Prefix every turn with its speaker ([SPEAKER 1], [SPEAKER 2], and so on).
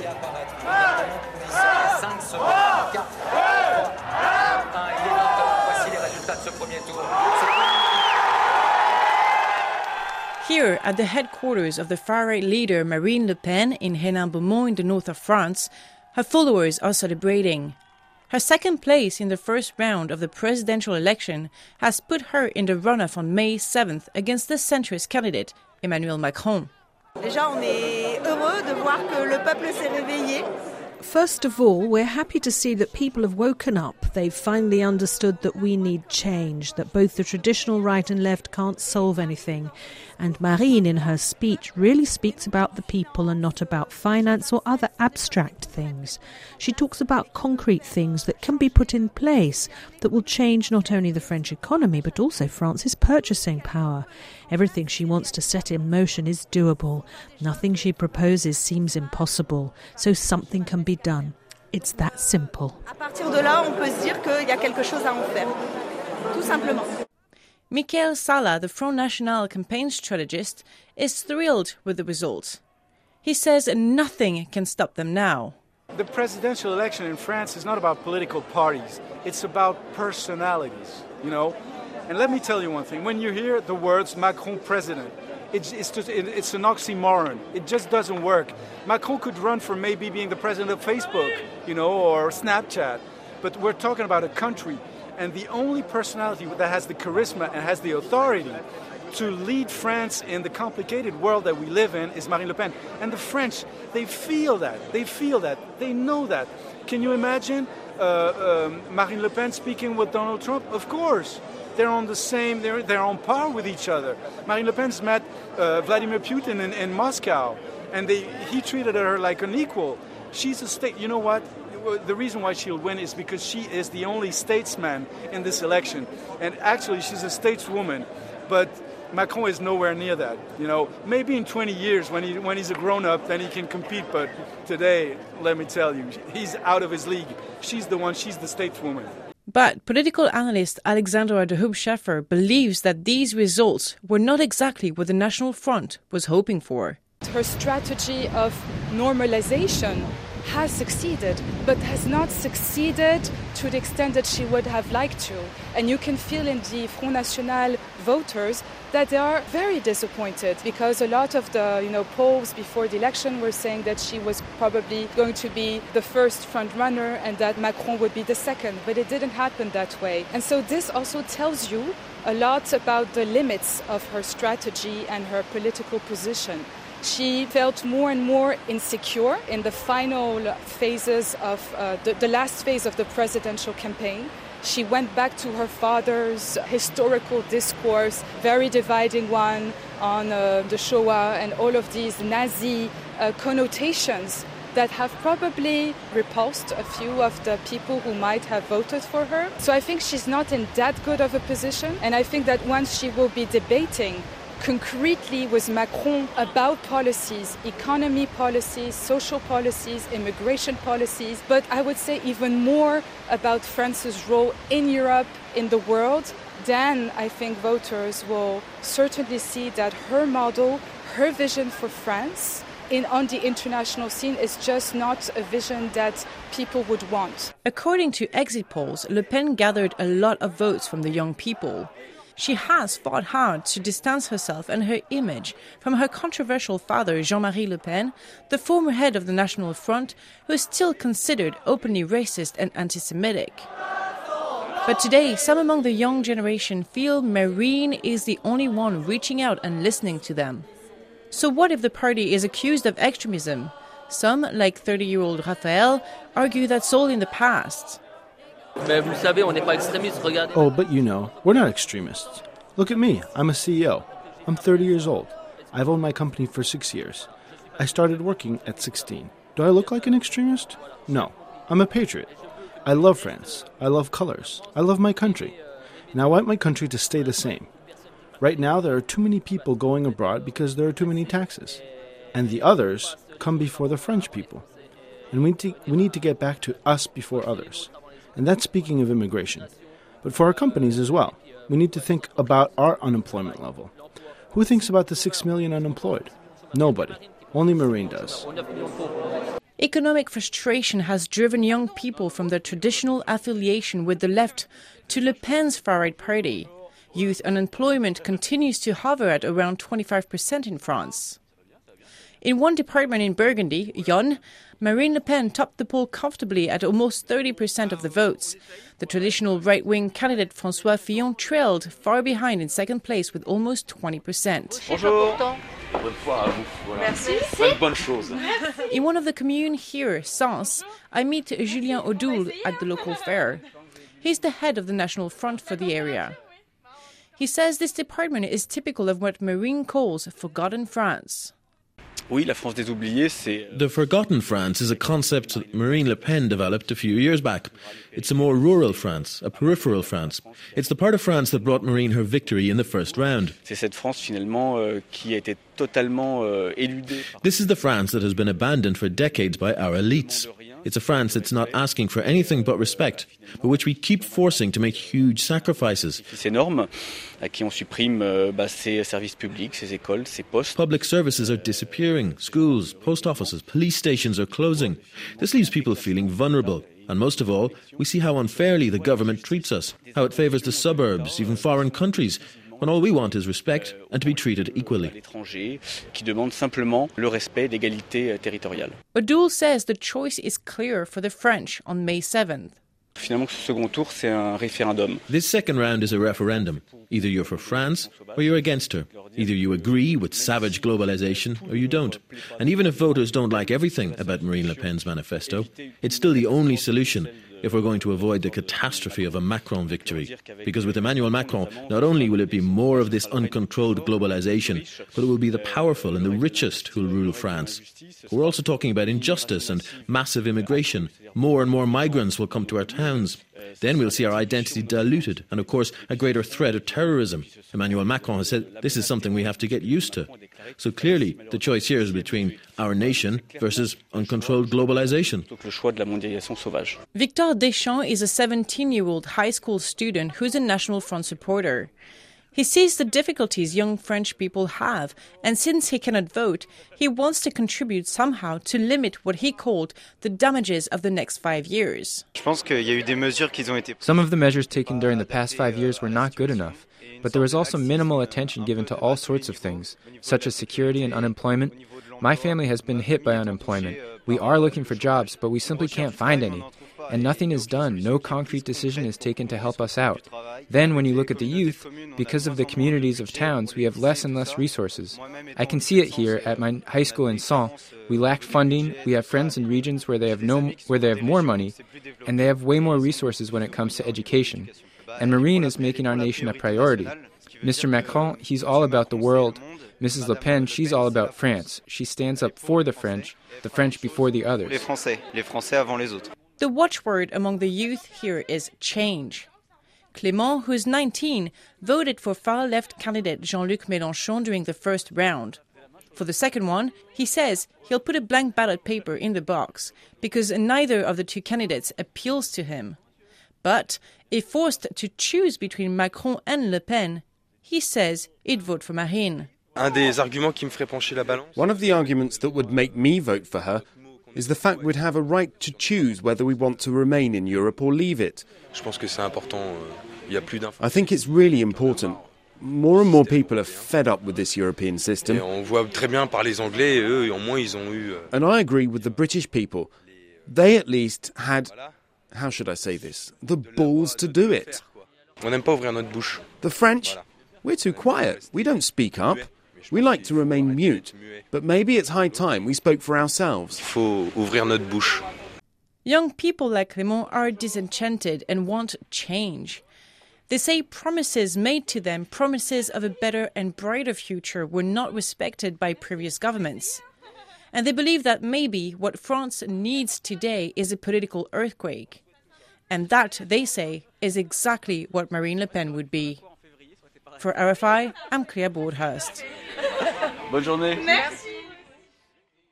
[SPEAKER 1] Here, at the headquarters of the far-right leader Marine Le Pen in Hénin-Beaumont in the north of France, her followers are celebrating. Her second place in the first round of the presidential election has put her in the runoff on May 7th against the centrist candidate, Emmanuel Macron.
[SPEAKER 2] Déjà, on est heureux de voir que le peuple s'est réveillé.
[SPEAKER 3] First of all, we're happy to see that people have woken up. They've finally understood that we need change, that both the traditional right and left can't solve anything. And Marine, in her speech, really speaks about the people and not about finance or other abstract things. She talks about concrete things that can be put in place that will change not only the French economy, but also France's purchasing power. Everything she wants to set in motion is doable. Nothing she proposes seems impossible, so something can be done. It's that simple.
[SPEAKER 2] À partir de là, on peut se dire qu'il y a quelque chose à en faire. Tout simplement.
[SPEAKER 1] Michael Sala, the Front National campaign strategist, is thrilled with the result. He says nothing can stop them now.
[SPEAKER 4] The presidential election in France is not about political parties. It's about personalities, you know. And let me tell you one thing. When you hear the words Macron president, it's an oxymoron. It just doesn't work. Macron could run for maybe being the president of Facebook, you know, or Snapchat. But we're talking about a country. And the only personality that has the charisma and has the authority to lead France in the complicated world that we live in is Marine Le Pen. And the French, they feel that. They feel that. They know that. Can you imagine Marine Le Pen speaking with Donald Trump? Of course. They're on the same, they're on par with each other. Marine Le Pen's met Vladimir Putin in Moscow, and he treated her like an equal. She's a state, you know what? The reason why she'll win is because she is the only statesman in this election. And actually, she's a stateswoman. But Macron is nowhere near that. You know, maybe in 20 years when he's a grown-up, then he can compete. But today, let me tell you, he's out of his league. She's the stateswoman.
[SPEAKER 1] But political analyst Alexandra de Hoop-Scheffer believes that these results were not exactly what the National Front was hoping for.
[SPEAKER 5] Her strategy of normalization has succeeded, but has not succeeded to the extent that she would have liked to. And you can feel in the Front National voters that they are very disappointed, because a lot of the polls before the election were saying that she was probably going to be the first front runner and that Macron would be the second, but it didn't happen that way. And so this also tells you a lot about the limits of her strategy and her political position. She felt more and more insecure in the final phases of the last phase of the presidential campaign. She went back to her father's historical discourse, very dividing one, on the Shoah and all of these Nazi connotations that have probably repulsed a few of the people who might have voted for her. So I think she's not in that good of a position. And I think that once she will be debating concretely with Macron about policies, economy policies, social policies, immigration policies, but I would say even more about France's role in Europe, in the world, then I think voters will certainly see that her model, her vision for France on the international scene is just not a vision that people would want.
[SPEAKER 1] According to exit polls, Le Pen gathered a lot of votes from the young people. She has fought hard to distance herself and her image from her controversial father, Jean-Marie Le Pen, the former head of the National Front, who is still considered openly racist and anti-Semitic. But today, some among the young generation feel Marine is the only one reaching out and listening to them. So what if the party is accused of extremism? Some, like 30-year-old Raphael, argue that's all in the past.
[SPEAKER 6] Oh, but you know, we're not extremists. Look at me, I'm a CEO. I'm 30 years old. I've owned my company for 6 years. I started working at 16. Do I look like an extremist? No, I'm a patriot. I love France. I love colors. I love my country. And I want my country to stay the same. Right now, there are too many people going abroad because there are too many taxes. And the others come before the French people. And we need to get back to us before others. And that's speaking of immigration. But for our companies as well, we need to think about our unemployment level. Who thinks about the 6 million unemployed? Nobody. Only Marine does.
[SPEAKER 1] Economic frustration has driven young people from their traditional affiliation with the left to Le Pen's far-right party. Youth unemployment continues to hover at around 25% in France. In one department in Burgundy, Yonne, Marine Le Pen topped the poll comfortably at almost 30% of the votes. The traditional right-wing candidate François Fillon trailed far behind in second place with almost 20%.
[SPEAKER 7] Bonjour. Bonne fois à vous. Voilà. Bonne chose.
[SPEAKER 1] In one of the communes here, Sens, I meet Julien Audoul at the local fair. He's the head of the National Front for the area. He says this department is typical of what Marine calls forgotten France.
[SPEAKER 7] Oui, la France des oubliés, c'est...
[SPEAKER 8] The forgotten France is a concept that Marine Le Pen developed a few years back. It's a more rural France, a peripheral France. It's the part of France that brought Marine her victory in the first round.
[SPEAKER 7] C'est cette France, finalement, qui a été totalement éludée.
[SPEAKER 8] This is the France that has been abandoned for decades by our elites. It's a France that's not asking for anything but respect, but which we keep forcing to make huge sacrifices.
[SPEAKER 7] C'est énorme, à qui on supprime ses services publics, ses écoles, ses postes.
[SPEAKER 8] Public services are disappearing. Schools, post offices, police stations are closing. This leaves people feeling vulnerable. And most of all, we see how unfairly the government treats us, how it favours the suburbs, even foreign countries, when all we want is respect and to be treated equally.
[SPEAKER 7] L'étranger qui demande simplement le respect d'égalité territoriale.
[SPEAKER 1] Audoul says the choice is clear for the French on May 7th.
[SPEAKER 7] Finalement, ce second tour, c'est un référendum.
[SPEAKER 8] This second round is a referendum. Either you're for France or you're against her. Either you agree with savage globalization or you don't. And even if voters don't like everything about Marine Le Pen's manifesto, it's still the only solution if we're going to avoid the catastrophe of a Macron victory. Because with Emmanuel Macron, not only will it be more of this uncontrolled globalization, but it will be the powerful and the richest who will rule France. We're also talking about injustice and massive immigration. More and more migrants will come to our towns. Then we'll see our identity diluted and, of course, a greater threat of terrorism. Emmanuel Macron has said this is something we have to get used to. So clearly, the choice here is between our nation versus uncontrolled globalization.
[SPEAKER 1] Victor Deschamps is a 17-year-old high school student who's a National Front supporter. He sees the difficulties young French people have, and since he cannot vote, he wants to contribute somehow to limit what he called the damages of the next 5 years.
[SPEAKER 9] Some of the measures taken during the past 5 years were not good enough, but there was also minimal attention given to all sorts of things, such as security and unemployment. My family has been hit by unemployment. We are looking for jobs, but we simply can't find any. And nothing is done. No concrete decision is taken to help us out. Then when you look at the youth, because of the communities of towns, we have less and less resources. I can see it here at my high school in Sens. We lack funding. We have friends in regions where they have more money, and they have way more resources when it comes to education. And Marine is making our nation a priority. Mr. Macron, he's all about the world. Mrs. Le Pen, she's all about France. She stands up for the French before the others.
[SPEAKER 10] Les Français avant les autres.
[SPEAKER 1] The watchword among the youth here is change. Clément, who's 19, voted for far-left candidate Jean-Luc Mélenchon during the first round. For the second one, he says he'll put a blank ballot paper in the box because neither of the two candidates appeals to him. But if forced to choose between Macron and Le Pen, he says he'd vote for Marine.
[SPEAKER 11] One of the arguments that would make me vote for her is the fact we'd have a right to choose whether we want to remain in Europe or leave it. I think it's really important. More and more people are fed up with this European system. And I agree with the British people. They at least had, how should I say this, the balls to do it. The French, we're too quiet. We don't speak up. We like to remain mute, but maybe it's high time we spoke for ourselves.
[SPEAKER 1] Young people like Clément are disenchanted and want change. They say promises made to them, promises of a better and brighter future, were not respected by previous governments. And they believe that maybe what France needs today is a political earthquake. And that, they say, is exactly what Marine Le Pen would be. For RFI, I'm Claire Broadhurst.
[SPEAKER 7] Bonne journée.
[SPEAKER 2] Merci.